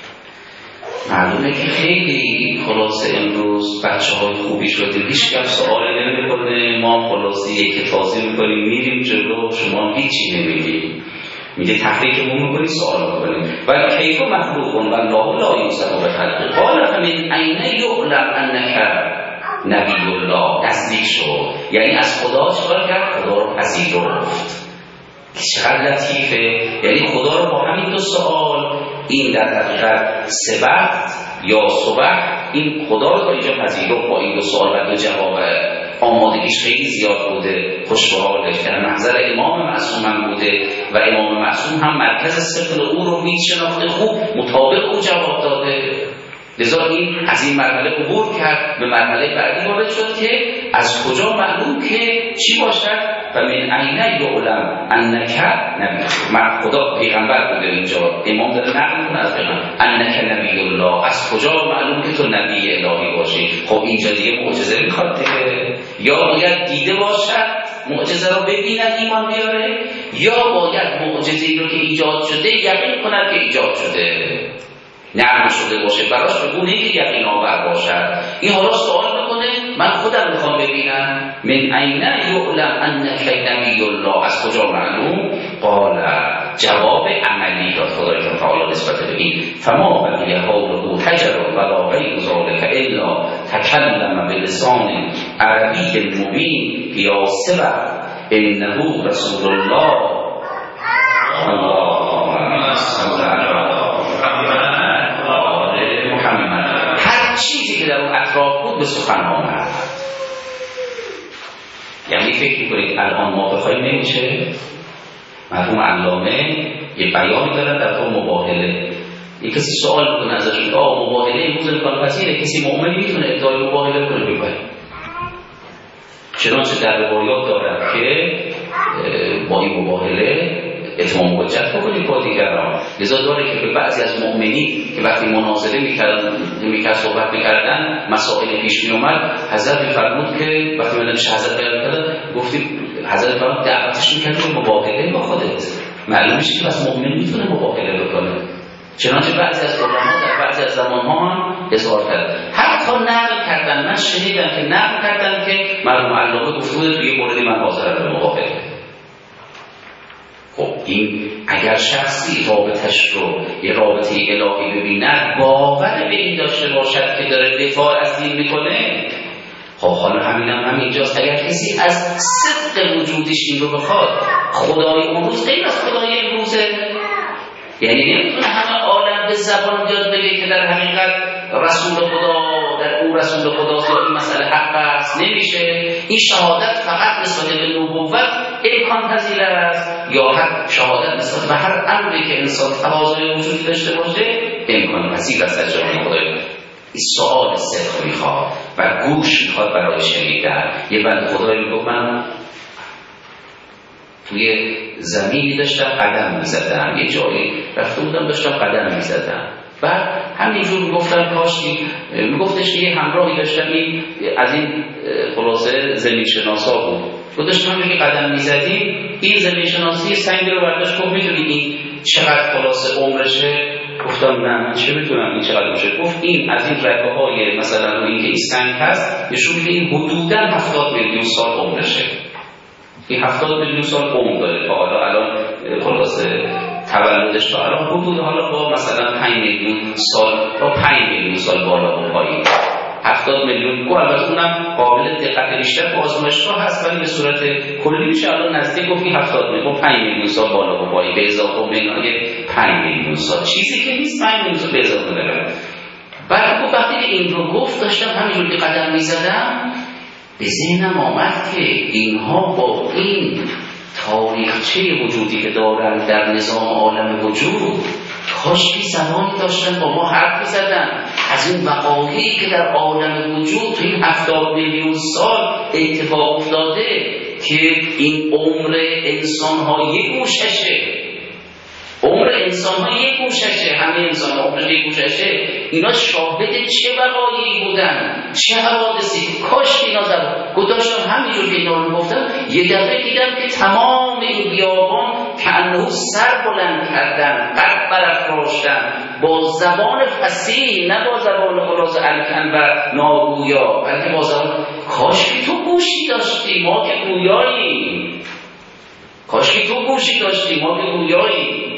معلومه که خیلی خلاصه امروز بچه های خوبی شده، هیچ کم سوالی نمیکنه، ما خلاصه یک تازی میکنیم میریم جلو، شما هیچی نمیگیم، میگه تحریکمون میکنی سوال میکنیم. و کیف مخلوقون و الله لا یوصف به خلقه. قال فمن عین یعلم انک نبی الله، تصدیق شد، یعنی از خدا چکار کرد؟ خدا رو پذیرفت. چقدر لطیفه، یعنی خدا رو با همین دو سوال، این در حقیقت سبت یا صبح، این خدا رو تا اینجا پذیرفت با این دو سوال و دو جواب. آمادگیش خیلی زیاد بوده، خوشبحالش در محضر امام معصوم هم بوده و امام معصوم هم مرکز سفل او رو میشناخته، خوب مطابق او جواب داده. لذا این از این مرحله عبور کرد، به مرحله بعدی وارد شد که از کجا معلوم که چی باشد. و من عین یعلم انک نبی، من خدا پیغمبر بوده، اینجا امام داره نقل کنه از پیغمبر، انک نبی الله، از کجا معلوم که تو نبی الهی باشی؟ خب اینجا دیگه معجزه میخواد دیگه، یا باید دیده باشد معجزه رو ببیند ایمان بیاره، یا باید معجزه‌ای رو که ایجاد شده یقین کند که ایجاد شده، نعم شده باشه براش، بگونه که یقین آور باشد. این حالا سوال میکنه من خودم میخوام ببینم. من عین یعلم انک نبی الله، از کجا معلوم؟ قال، جواب عملی داد خدای تعالی نسبت به این، فما بقی قوله حجر ولا غیر ذلک الا تکلم بلسان عربی مبین قیاس انه رسول الله. اللهم صل علی چیزی که در اون اطراف بود به سخن آمد. یعنی فکر می‌کنید الان ما بخوایم نمیشه؟ مرحوم علامه یه بیانی دارن در تو مباهله، یک کسی سوال کنه ازش، آه مباهله امروز امکان پذیره، کسی مؤمن میتونه ادعای مباهله کنه بگه، چنانچه در روایات دارد که با این مباهله اتمام حجت بکنید با دیگران. لذا داره که به بعضی از مؤمنین که وقتی مناظره میکردن میکرد صحبت میکردن مسائل پیش میومد، حضرت میفرمود که وقتی من پیش حضرت بیان میکردن، گفتیم حضرت فرمود دعوتش میکردیم مباهله با خودت، معلوم میشه که از مؤمن میتونه مباهله بکنه. چنانچه بعضی از علما در بعضی از زمانها هم اظهار کرد، حتی نقل کردن، من شنیدم که نقل کردن که مرحوم علامه گفته بود توی موردی من حاضرم به مباهله. خب این اگر شخصی رابطش رو یه رابطه الهی ببیند، باور به این داشته باشد که داره دفاع از دین میکنه، خب حالا همینم هم اینجاست. اگر کسی از صدق وجودش این رو بخواد، خدای اون روز غیر از خدای امروزه، یعنی نمیتونه همه عالم به زبان بیاد بگه که در حقیقت رسول خدا در او رسول خداست یا این مسئله حق است، نمیشه. این شهادت فقط نسبت به نبوت امکان پذیر است، یا حق شهادت نسبت به هر امری که انسان تقاضای وجودی داشته باشه امکان پذیر است از جانب خدای. این سوال صدق میخواد و گوش میخواد برای شنیدن. یه بند خدایی میگفت من توی زمینی داشتم قدم میزدم، یه جایی رفته بودم داشتم قدم میزدم، بعد همینجور میگفتن کاشکی، میگفتش که یه همراهی داشتم این از این خلاصه زمین شناسا بود، تو داشتم همینجور که قدم میزدیم این زمین شناسی سنگ رو برداشت، گفت میدونی این چقدر خلاصه عمرشه؟ گفتم نه من چه بدونم این چقدر باشه. گفت این از این رگه های مثلا روی اینکه این سنگ هست نشون میده این حدوداً هفتاد میلیون سال عمرشه. این هفتاد میلیون سال عمر داره تا حالا الان خلاصه تولدش تا الان حدود حالا با مثلا پنج میلیون سال با پنج میلیون سال بالا و پایین هفتاد میلیون کو البته اونم قابل دقت بیشتر با آزمایشگاه هست ولی به صورت کلی میشه الان نزدیک گفت هفتاد میلیون پنج میلیون سال بالا و پایین به اضافه میلیون پنج میلیون سال چیزی که نیست پنج میلیون سال به اضافه داره. بعد گفت وقتی این رو گفت داشتم همینجوری قدم میزدم به ذهنم آمد که اینها با این تاریخچه وجودی که دارن در نظام عالم وجود کاش که زمانی داشتن با ما حرف می‌زدن از این وقایعی که در عالم وجود تو این هفتاد میلیون سال اتفاق افتاده که این عمر انسان‌ها یک گوششه عمر انسان‌ها یک گوششه همه انسان‌ها عمر یک گوششه اینا شاهد چه وقایعی بودن چه حوادثی کاش اینا زدن گذاشتم همینجور که اینا رو گفتم یه دفعه دیدم که تمام این بیابان کأنه سر بلند کردن قد برافراشتن با زبان فصیح نه با زبان خلاص الکن و ناگویا بلکه با زبان کاش که تو گوشی داشتی ما که گویاییم کاش که تو گوشی داشتی ما که گویاییم.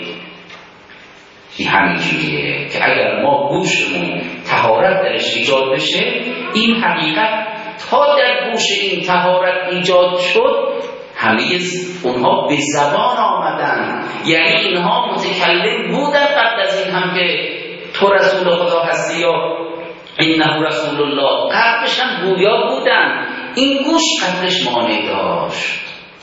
این همینجوریه که اگر ما گوشمون طهارت درش ایجاد بشه این حقیقت تا در گوش این طهارت ایجاد شد همه اونها به زبان آمدن یعنی اینها متکلم بودن قبل از این هم که تو رسول خدا هستی یا اینه رسول الله قبلش هم گویا بودن این گوش قبلش مانع داشت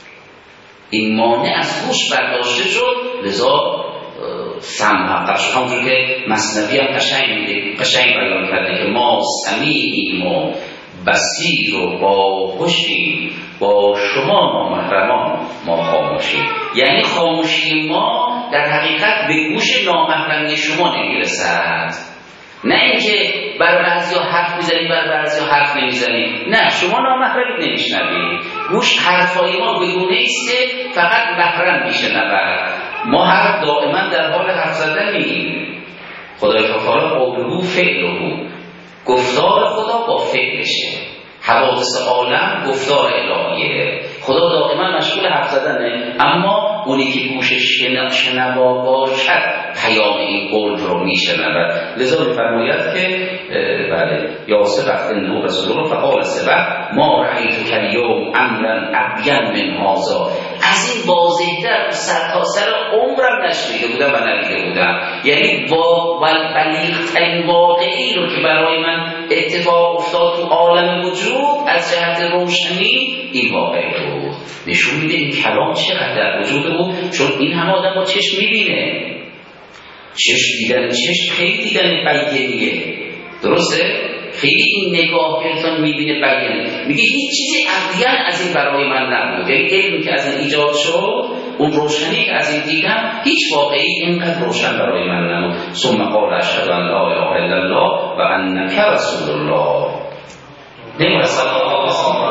این مانع از گوش برداشته شد لذا سمع قشنگ همونجور که مثنوی هم قشنگ میده قشنگ بیان کرده که ما سمیعیم و بصیر و باهوشیم با شما نامحرمان ما خاموشیم یعنی خاموشی ما در حقیقت به گوش نامحرمی شما نمیرسد نه اینکه بر بعضیا حرف میزنیم بر بعضیا حرف نمیزنیم نه شما نامحرمی نمیشنوید گوش حرفای ما بگونه ایست که فقط محرم میشنود ما حرف دائما در حال حرف زدنیم خدای تعالی قوله فعله گفتار خدا با فعلشه حوادث عالم گفتار الهیه خدا دائما مشغول حرف زدنه اما اونی که گوشش شنوا باشد پیام این قول رو میشنود لذا میفرماید که بله یا سبق انه رسول الله فقال سبق ما رأیت کالیوم امرا ابین من هذا از این واضح‌تر سر تا سر عمرم نشنیده بودم و ندیده بودم یعنی با بلیغ‌ترین واقعی رو که برای من اتفاق افتاد تو عالم وجود از جهت روشنی این واقعی بود نشون میده این کلام چقدر در وجود بود چون این همه آدم با چشم میبینه چشم دیدن چشم خیلی دیدن بیانیه درسته؟ خیلی این نگاه که انسان میبینه بیانیه میگه هیچ چیزی عقلیاً از این برای من نبود یعنی علمی که از این ایجاد شد اون روشنی که از این دیدم هیچ واقعی اینقدر روشن برای من نبود ثم قال اشهد ان لا اله الا الله و انک رسول الله نمی‌دونم صلی الله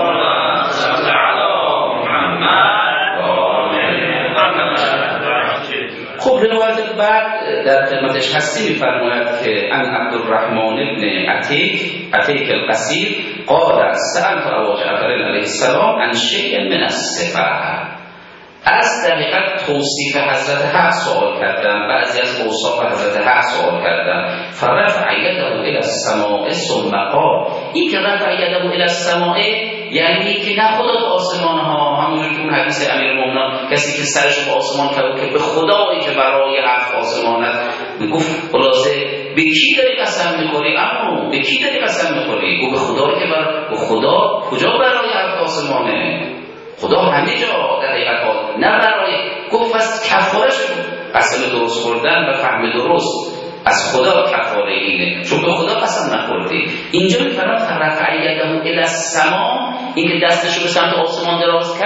خب روایت بعد در خدمتش هستی می‌فرماید که ان عبدالرحمن ابن عتیک عتیک القصیر قال سألت ابا جعفر علیه السلام عن شیء من الصفات از دقیقت توصیف حضرت حق سوال کردم بعضی از اوصاف حضرت حق سوال کردم فرفع یده الی السماء ثم قال این که رفع یده الی السماء یعنی که نه خدا تو آسمان ها همونجور که اون حدیث امیرالمومنین کسی که سرش به آسمان کرد که به خدایی که برای هفت آسمان است میگفت خلاصه به کی داری قسم میخوری اما به کی داری قسم میخوری گفت به خدایی که بر... به خدا کجا برای هفت آسمانه خدا همه جا در حقیقت ها نه برای گفت از کفارش قسم درست خوردن و فهم درست از خدا کفاره اینه چون به خدا قسم نخوردی اینجا میفرماید رفع یده الی السما این که دستشو به سمت آسمان دراز کرد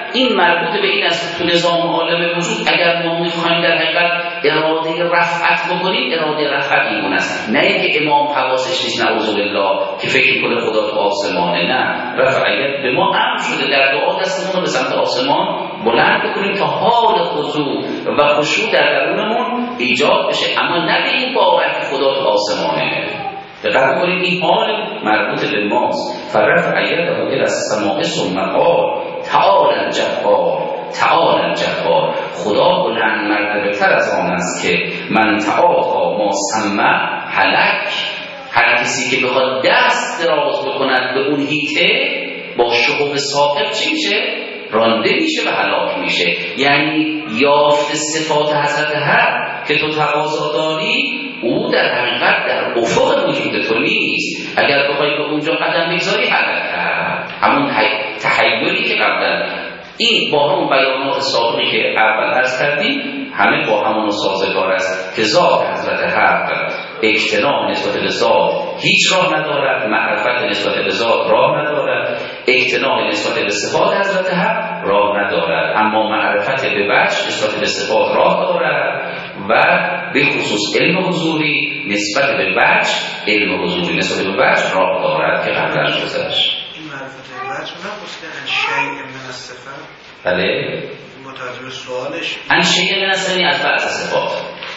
این مربوط به این است تو نظام عالم وجود اگر ما میخوایم در حقیقت اراده رفعت بکنیم، اراده رفعت این است، نه اینکه امام حواسش نیست نعوذ بالله که فکر کنه خدا تو آسمانه. نه، رفعیت به ما امر شده در دعا دستمون رو به سمت آسمان بلند بکنیم تا حال خضوع و خشوع در درونمون ایجاد بشه، اما نه به این باور که خدا تو آسمانه. دقت کنید این حال مربوط به ماست. فرفع یده الى السماء ثم قال تعالی الجبار تعالی الجبار. خدا بلند مرتبه تر از آن است که من تعالی ما سمع هلک. هر کسی که بخواد دست دراز بکند به اون هیته با شهوب ساقب چی میشه؟ رانده میشه و هلاک میشه. یعنی یافت صفات حضرت حق که تو تقاضا داری او در حقیقت در افق وجود تو نیست. اگر بخوای به اونجا قدم بگذاری حقیقت همون تحیلی که قبلا این با همون بیانات سابقی که اول عرض کردیم همه با همون سازگار است که ذات حضرت حق اجتناب نسبت به ذات هیچ راه ندارد، معرفت نسبت به ذات راه ندارد، اجتناب نسبت به صفات حضرت حق راه ندارد، اما معرفت به وجه نسبت به صفات راه دارد و به خصوص علم حضوری نسبت به وجه علم حضوری نسبت به وجه راه دارد که قبلا گذشت. این معرفت به وجه نخواسته شیء من الصفات. بله متوجه به سوالش ان شیء من الصفات از بعض صفات،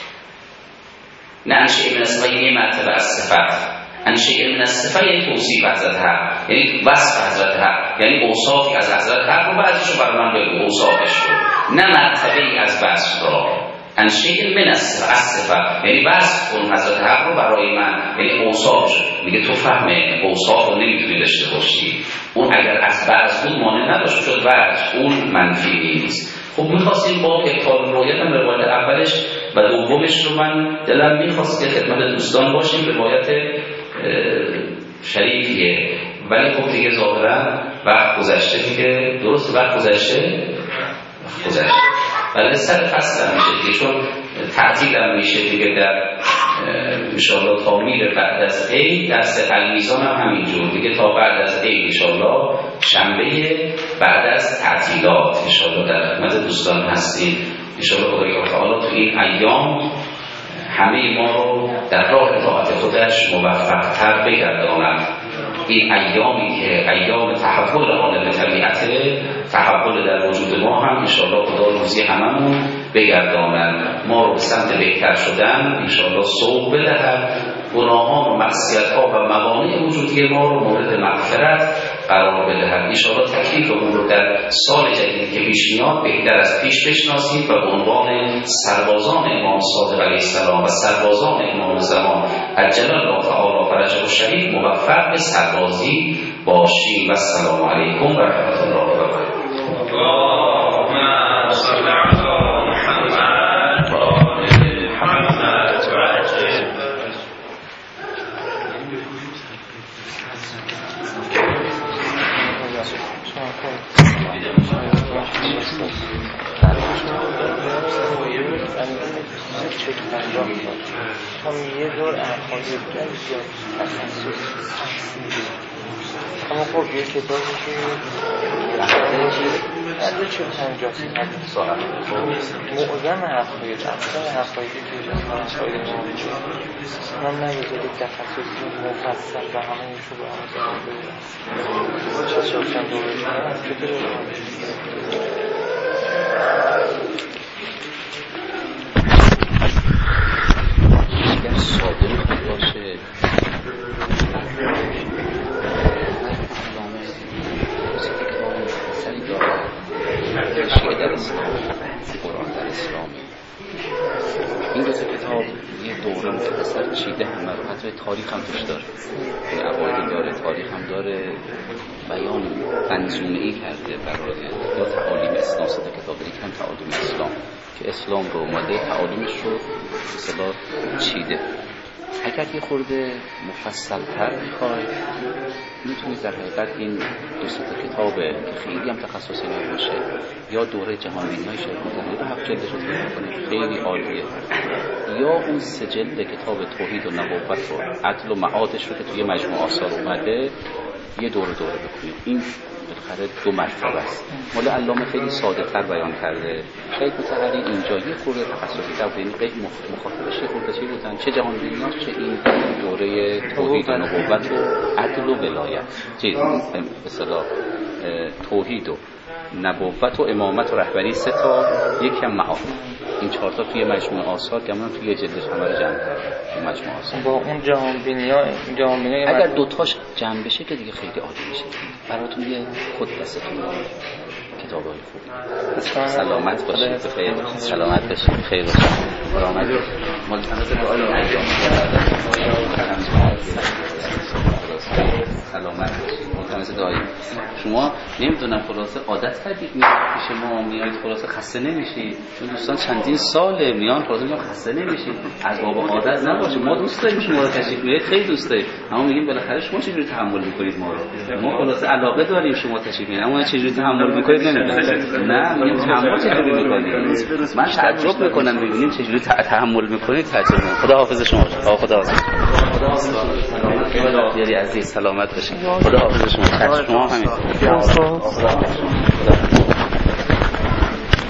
نه ان شیء من الصفات یعنی مرتبه از صفات. ان شیء من الصفات یعنی توصیف حضرت حق، یعنی وصف حضرت حق، یعنی اوصافی از حضرت حق رو بعضیشو برای من بگو اوصافش رو، نه مرتبه از وصف را. ان شیء من الصفات یعنی وصف کن حضرت حق رو برای من، یعنی اوصافش. میگه تو فهم اوصاف رو نمیتونی داشته باشی. اون اگر از بعض بود مانع نداشت شد وجه، اون منفی نیست. خب میخواستیم با ابطال روایت هم روایت اولش و دومش رو من دلم میخواست که خدمت دوستان باشیم. روایت شریفیه ولی خب دیگه ظاهرا وقت گذشته، دیگه درست وقت گذشته گذشته ولی سر فصل هم میشه دیگه، چون تعطیل هم میشه دیگه در انشاءالله تا میره بعد از عید. درس المیزان هم همینجور دیگه تا بعد از عید انشاءالله شنبه بعد از تعطیلات انشاءالله در خدمت دوستان هستیم. انشاءالله خدای تعالی تو این ایام همه ما رو در راه اطاعت خودش موفق‌تر بگرداند. این ایامی که ایام تحول عالم طبیعته، تحول در وجود ما هم انشاءالله خدا روزی هممون بگرداند، ما رو به سمت بهتر شدن انشاءالله سوق بدهد، گناهان و معصیت‌ها و موانع وجودی ما رو مورد مغفرت قرار بدهد. انشاءالله تکلیف اون رو در سال جدیدی که پیش میاد بهتر از پیش بشناسیم و به عنوان سربازان امام صادق علیه السلام و سربازان امام زمان عجل الله تعالی فرجه الشریف موفق به سربازی باشیم. و السلام علیکم و رحمت الله و برکاته. اللهم صل علی محمد و آل محمد و عجل. هم یه دور احقایی بگن یا تخصص اما خب یه کتابی که از چه پنجاه ساعت معظم حقایی اکثر حقایی که حقایی من نگذاری تخصصی مفصل و همه ایشو به همه زمان بگیرم چه چهارشن دوره کنم چطور اگر صادر خود باشه علامه کسی که کتاب مفصلی داره شیعه در اسلام، قرآن در اسلام، این دو کتاب یه دوره مختصر چیده همه رو، حتی تاریخ هم توش داره، یه عقاید داره، تاریخ هم داره، بیان منظومه‌ای کرده برای یا تعالیم اسلام. صدا کتاب دیگه هم تعالیم اسلام که اسلام رو ماده تعالیمش رو اصلا چیده. اگر یه خورده مفصل تر میخوای میتونید در حقیقت این دو سه کتاب که خیلی هم تخصصی نباشه یا دوره جهان بینی شد مطالعه رو هفت جلدش رو تولید کنید، خیلی عالیه، یا اون سه جلد کتاب توحید و نبوت و عدل و معادش رو که توی مجموع آثار اومده یه دوره دوره بکنید. این بالاخره دو مرتبه است. مولا علامه خیلی ساده تر بیان کرده. شاید متحری اینجا یه خورده تخصصی تر بودن، خیلی مخاطبش یه خورده چی بودن، چه جهان بینی‌ها چه این دوره توحید و نبوت و عدل و ولایت، چه به اصطلاح توحید و نبوت و امامت و رهبری سه تا یکی هم معاد. این چهار تا توی مجموعه آثار گمونم توی یه جلدش همه رو جمع کرده. این مجموعه آثار با اون جهان بینی‌ها جهان بینی اگر دو تاش جمع بشه که دیگه خیلی عالی میشه. براتون یه خود دستتون کتابای خوب. سلامت باشید، خیر سلامت باشید، خیر باشید. سلامت باشید. ملتمس دعای انجام سلامت باشید. ملتمس دعای شما نمیدونم خلاصه عادت کردید میاد پیش ما میایید خلاصه خسته نمیشید، چون دوستان چندین ساله میان خلاصه میگم خسته نمیشید، از باب عادت نباشه. ما دوست داریم شما رو تشریف بیارید، خیلی دوست داریم، اما میگیم بالاخره شما چجوری تحمل میکنید ما رو؟ ما خلاصه علاقه داریم شما تشریف بیارید، اما چجوری تحمل میکنید نمیدونم. نه میگیم تحمل چجوری میکنید؟ من تعجب میکنم ببینیم چجوری تحمل میکنید. تعجب. خدا حافظ شما. خدا حافظ. خدا حافظ. سلامت عزیز، سلامت باشید. خدا حافظ شما. شما همین.